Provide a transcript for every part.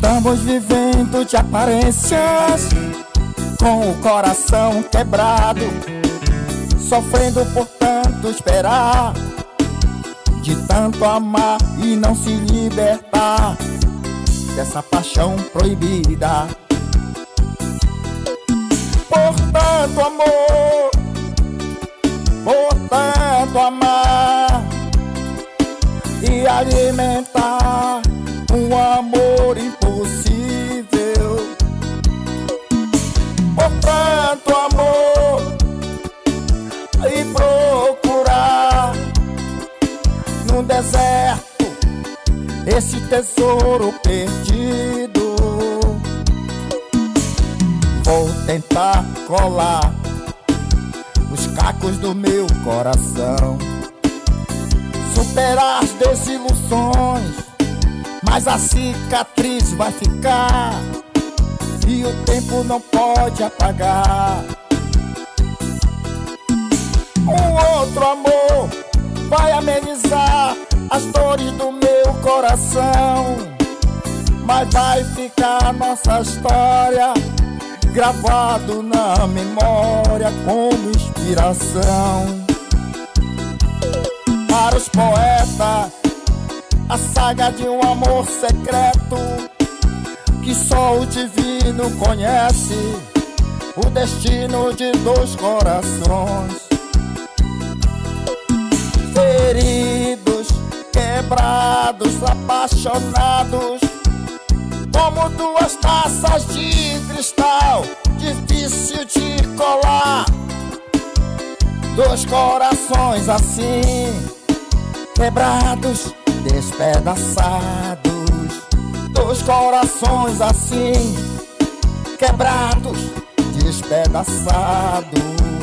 Estamos vivendo de aparências, com o coração quebrado, sofrendo por tanto esperar, de tanto amar e não se libertar dessa paixão proibida. Por tanto amor, por tanto amar e alimentar um amor impossível. Por tanto amor e procurar no deserto esse tesouro perdido. Vou tentar colar os cacos do meu coração, superar as desilusões, mas a cicatriz vai ficar e o tempo não pode apagar. Um outro amor vai amenizar as dores do meu coração, mas vai ficar nossa história gravado na memória como inspiração. Para os poetas, a saga de um amor secreto que só o divino conhece, o destino de dois corações feridos, quebrados, apaixonados, como duas taças de cristal, difícil de colar. Dois corações assim, quebrados, despedaçados. Dois corações assim, quebrados, despedaçados.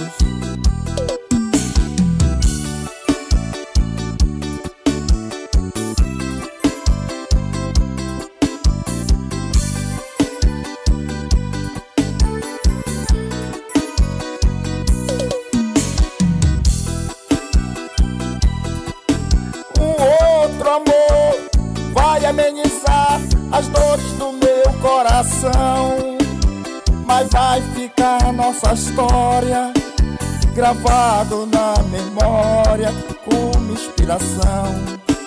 Outro amor vai amenizar as dores do meu coração, mas vai ficar nossa história gravado na memória como inspiração.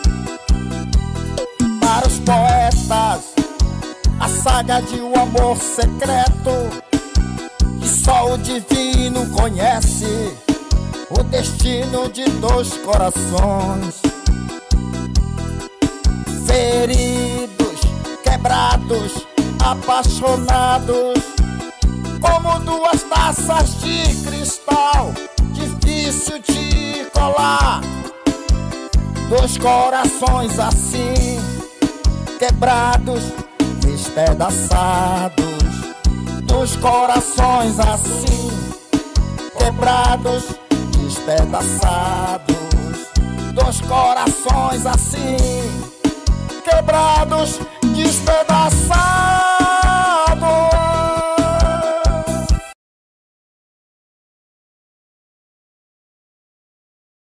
Para os poetas, a saga de um amor secreto que só o divino conhece, o destino de dois corações feridos, quebrados, apaixonados, como duas taças de cristal, difícil de colar. Dois corações assim, quebrados, despedaçados. Dois corações assim, quebrados, despedaçados. Dois corações assim, quebrados, despedaçados.